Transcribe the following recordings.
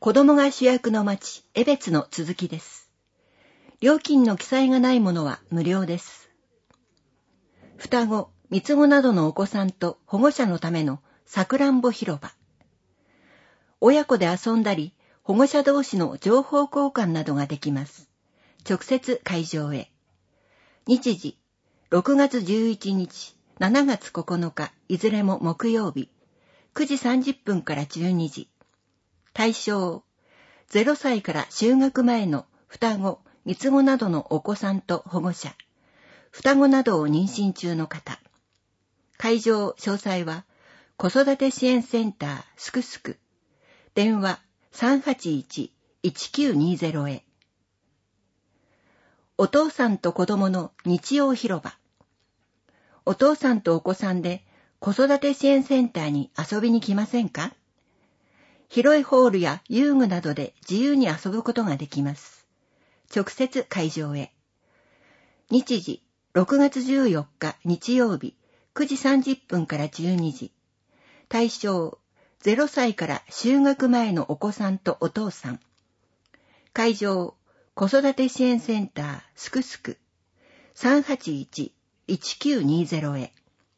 子供が主役の町、江別の続きです。料金の記載がないものは無料です。双子、三つ子などのお子さんと保護者のためのさくらんぼ広場。親子で遊んだり、保護者同士の情報交換などができます。直接会場へ。日時、6月11日、7月9日、いずれも木曜日、9時30分から12時。対象、0歳から就学前の双子、三つ子などのお子さんと保護者、双子などを妊娠中の方。会場詳細は、子育て支援センターすくすく。電話 381-1920 へ。お父さんと子供の日曜広場。お父さんとお子さんで子育て支援センターに遊びに来ませんか？広いホールや遊具などで自由に遊ぶことができます。直接会場へ。日時、6月14日日曜日、9時30分から12時。対象、0歳から就学前のお子さんとお父さん。会場、子育て支援センターすくすく。381-1920 へ。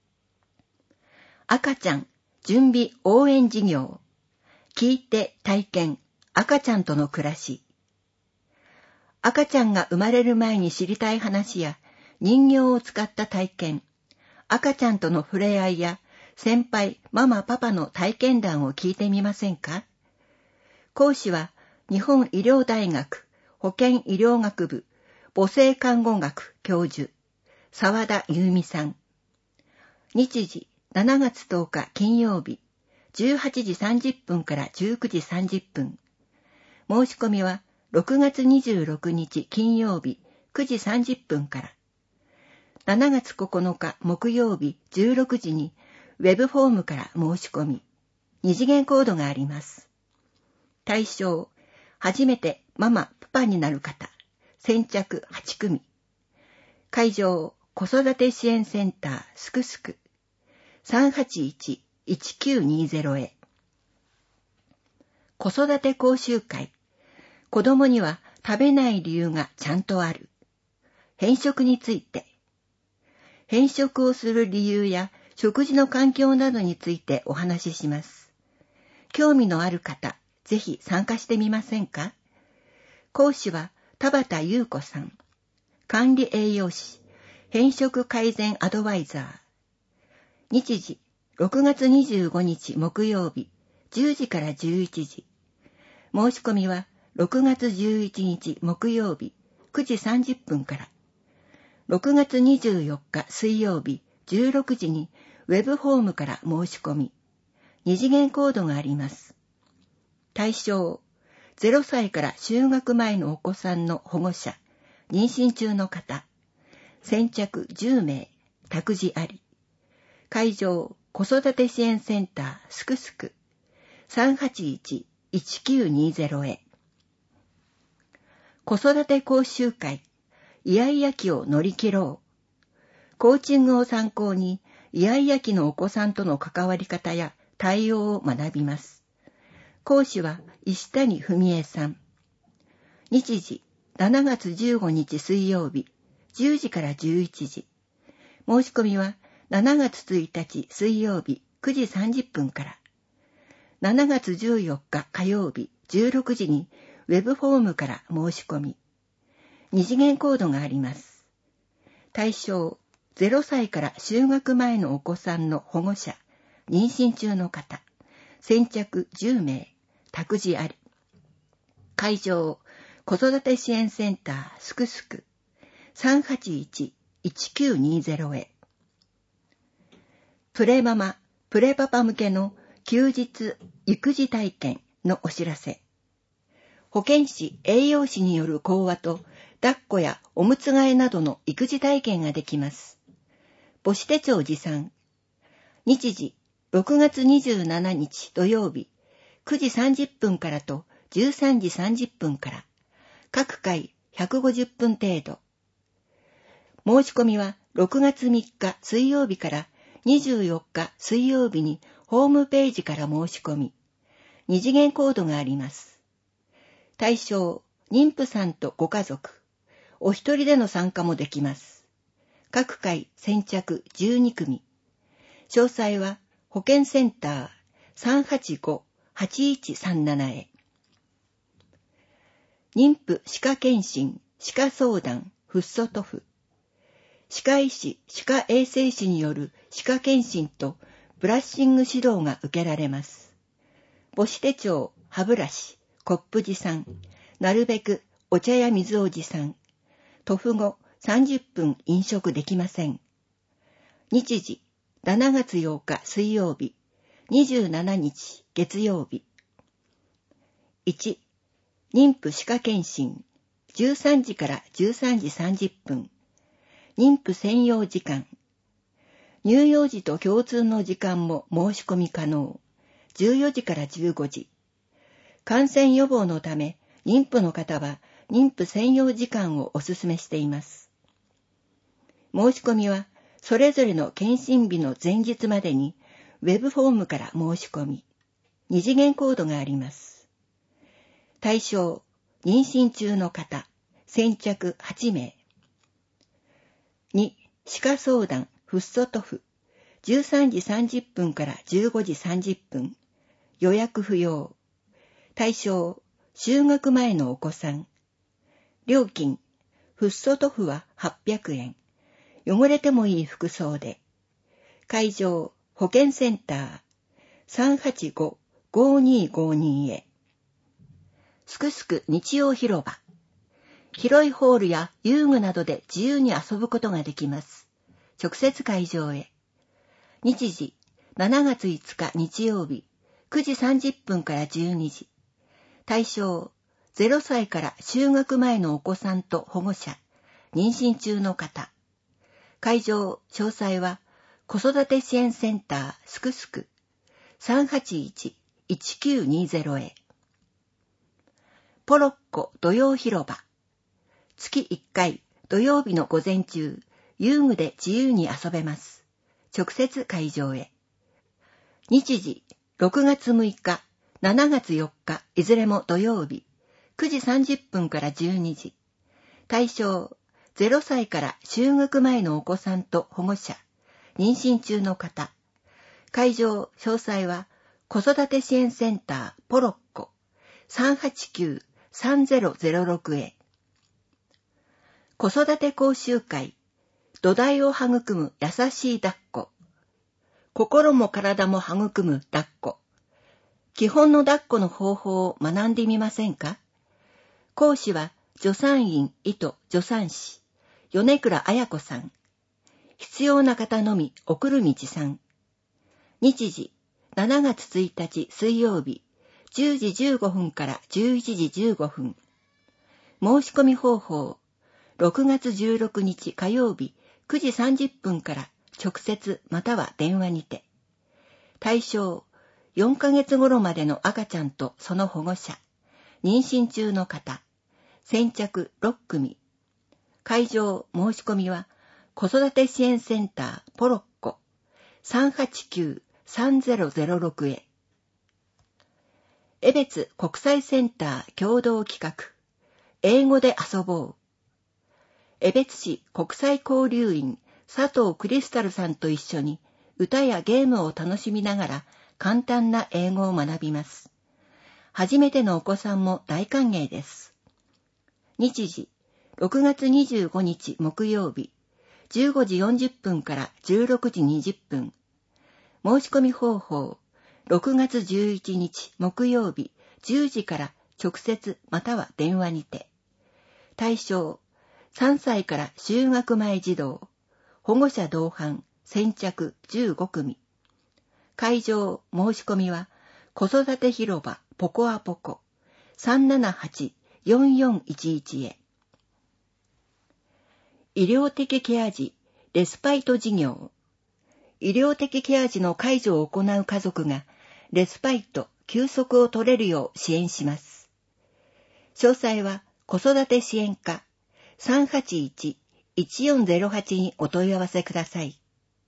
赤ちゃん準備応援事業。聞いて体験、赤ちゃんとの暮らし。赤ちゃんが生まれる前に知りたい話や人形を使った体験、赤ちゃんとの触れ合いや先輩、ママ、パパの体験談を聞いてみませんか？講師は日本医療大学保健医療学部母性看護学教授、澤田優美さん。日時、7月10日金曜日、18時30分から19時30分。申し込みは6月26日金曜日9時30分から。7月9日木曜日16時にウェブフォームから申し込み、二次元コードがあります。対象、初めてママ、パパになる方、先着8組。会場、子育て支援センターすくすく。381-1920 へ。子育て講習会。子供には食べない理由がちゃんとある。偏食について。偏食をする理由や食事の環境などについてお話しします。興味のある方、ぜひ参加してみませんか？講師は田畑優子さん。管理栄養士、偏食改善アドバイザー。日時、6月25日木曜日、10時から11時。申し込みは6月11日木曜日、9時30分から。6月24日水曜日、16時にウェブフォームから申し込み、二次元コードがあります。対象、0歳から就学前のお子さんの保護者、妊娠中の方、先着10名、託児あり。会場、子育て支援センターすくすく。381-1920 へ。子育て講習会、イヤイヤ期を乗り切ろう。コーチングを参考に、イヤイヤ期のお子さんとの関わり方や対応を学びます。講師は石谷文江さん。日時、7月15日水曜日、10時から11時。申し込みは7月1日水曜日、9時30分から。7月14日火曜日、16時にウェブフォームから申し込み。二次元コードがあります。対象、0歳から就学前のお子さんの保護者、妊娠中の方、先着10名、託児あり。会場、子育て支援センターすくすく。381-1920 へ。プレママ、プレパパ向けの休日育児体験のお知らせ。保健師、栄養士による講話と、抱っこやおむつ替えなどの育児体験ができます。母子手帳持参。日時、6月27日土曜日、9時30分からと13時30分から。各回150分程度。申し込みは6月3日水曜日から24日水曜日にホームページから申し込み、二次元コードがあります。 対象、妊婦さんとご家族。お一人での参加もできます。各回先着12組。詳細は保健センター 385-8137 へ。妊婦歯科検診、歯科相談、フッ素塗布。歯科医師、歯科衛生士による歯科検診とブラッシング指導が受けられます。母子手帳、歯ブラシ、コップ持参、なるべくお茶や水を持参。塗布後30分飲食できません。日時、7月8日水曜日、27日月曜日。1、妊婦歯科検診、13時から13時30分。妊婦専用時間。乳幼児と共通の時間も申し込み可能。14時から15時。感染予防のため、妊婦の方は妊婦専用時間をお勧めしています。申し込みは、それぞれの検診日の前日までに、ウェブフォームから申し込み、2次元コードがあります。対象、妊娠中の方、先着8名。2、歯科相談、フッ素塗布、13時30分から15時30分。予約不要。対象、就学前のお子さん。料金、フッ素塗布は800円。汚れてもいい服装で。会場、保健センター 385-5252 へ。すくすく日曜広場。広いホールや遊具などで自由に遊ぶことができます。直接会場へ。日時、7月5日日曜日、9時30分から12時。対象、0歳から就学前のお子さんと保護者、妊娠中の方。会場、詳細は、子育て支援センターすくすく 381-1920 へ。ポロッコ土曜広場。月1回土曜日の午前中、遊具で自由に遊べます。直接会場へ。日時、6月6日、7月4日、いずれも土曜日、9時30分から12時。対象、0歳から就学前のお子さんと保護者、妊娠中の方。会場、詳細は、子育て支援センターポロッコ 389-3006 へ。子育て講習会、土台を育む優しい抱っこ。心も体も育む抱っこ。基本の抱っこの方法を学んでみませんか？講師は、助産院糸助産師、米倉彩子さん。必要な方のみ、送る道さん。日時、7月1日水曜日、10時15分から11時15分。申し込み方法、6月16日火曜日、9時30分から直接または電話にて。対象、4ヶ月頃までの赤ちゃんとその保護者、妊娠中の方、先着6組。会場申し込みは、子育て支援センターポロッコ 389-3006 へ。江別国際センター共同企画、英語で遊ぼう。江別市国際交流員佐藤クリスタルさんと一緒に歌やゲームを楽しみながら簡単な英語を学びます。初めてのお子さんも大歓迎です。日時、6月25日木曜日、15時40分から16時20分。申し込み方法、6月11日木曜日、10時から直接または電話にて。対象、3歳から就学前児童、保護者同伴、先着15組。会場申し込みは、子育て広場ポコアポコ 378-4411 へ。医療的ケア児、レスパイト事業。医療的ケア児の介助を行う家族が、レスパイト、休息を取れるよう支援します。詳細は、子育て支援課 381-1408 にお問い合わせください。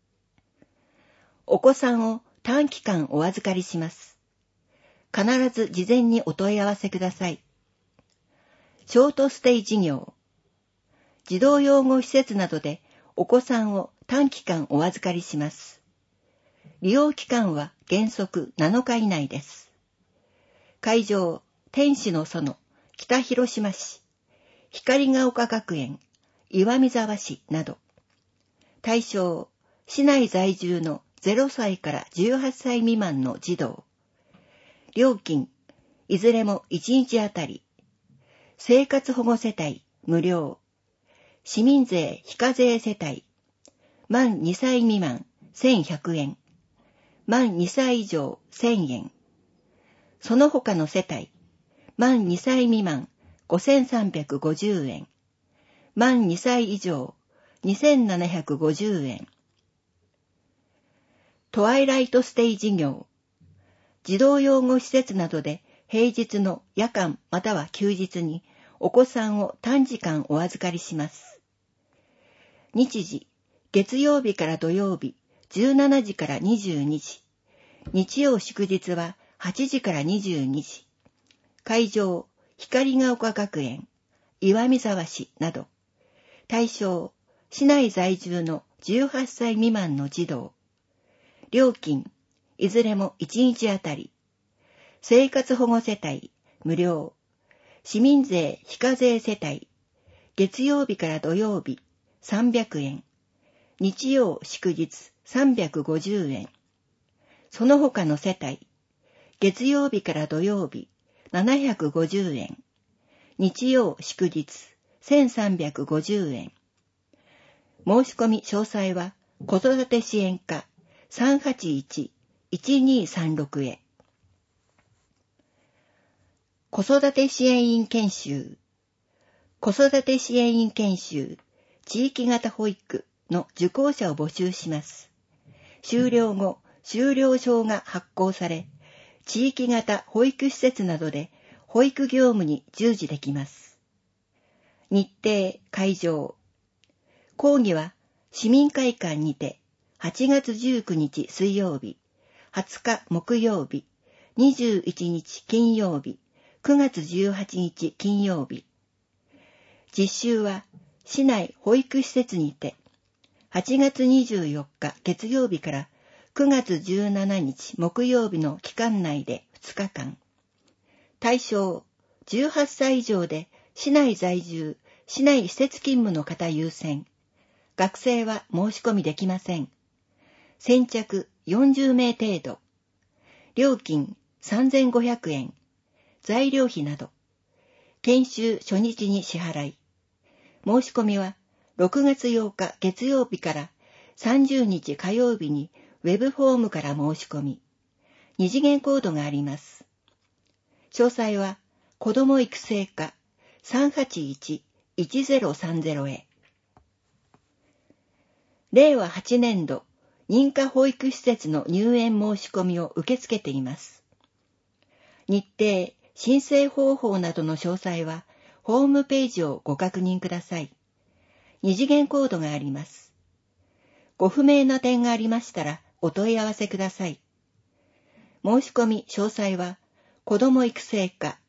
お子さんを短期間お預かりします。必ず事前にお問い合わせください。 ショートステイ事業。児童養護施設などでお子さんを短期間お預かりします。利用期間は原則7日以内です。会場、天使の園、北広島市、光が丘学園、岩見沢市など。対象、市内在住の0歳から18歳未満の児童。料金、いずれも1日あたり。生活保護世帯、無料。市民税非課税世帯。満2歳未満、1100円。満2歳以上、1000円。その他の世帯。満2歳未満、5350円。満2歳以上、2750円。トワイライトステイ事業。児童養護施設などで平日の夜間または休日にお子さんを短時間お預かりします。日時、月曜日から土曜日、17時から22時。日曜祝日は8時から22時。会場、光が丘学園、岩見沢市など。対象、市内在住の18歳未満の児童。料金、いずれも1日あたり。生活保護世帯、無料。市民税非課税世帯。月曜日から土曜日、300円。日曜祝日、350円。その他の世帯。月曜日から土曜日、750円。日曜祝日、1350円。申し込み詳細は、子育て支援課 381-1236 へ。子育て支援員研修。子育て支援員研修、地域型保育の受講者を募集します。修了後、修了証が発行され、地域型保育施設などで保育業務に従事できます。日程、会場。講義は市民会館にて8月19日水曜日、20日木曜日、21日金曜日、9月18日金曜日。実習は市内保育施設にて8月24日月曜日から9月17日木曜日の期間内で2日間。対象、18歳以上で市内在住、市内施設勤務の方優先。学生は申し込みできません。先着40名程度。料金3500円。材料費など。研修初日に支払い。申し込みは6月8日月曜日から30日火曜日にウェブフォームから申し込み。2次元コードがあります。詳細は子ども育成課 381-1030 へ。令和8年度認可保育施設の入園申し込みを受け付けています。日程、申請方法などの詳細はホームページをご確認ください。2次元コードがあります。ご不明な点がありましたらお問い合わせください。申し込み詳細は子ども育成課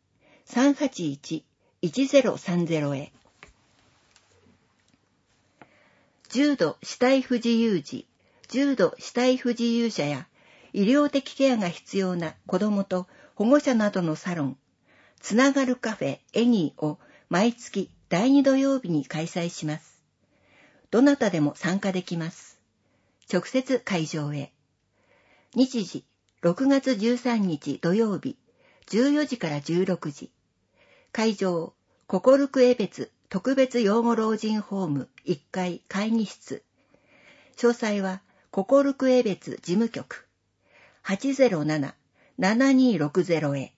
381-1030 へ。重度肢体不自由児、重度肢体不自由者や医療的ケアが必要な子どもと保護者などのサロン、つながるカフェエニーを毎月第2土曜日に開催します。どなたでも参加できます。直接会場へ。日時、6月13日土曜日、14時から16時。会場、ココルク江別特別養護老人ホーム1階会議室。詳細は、ココルク江別事務局 807-7260 へ。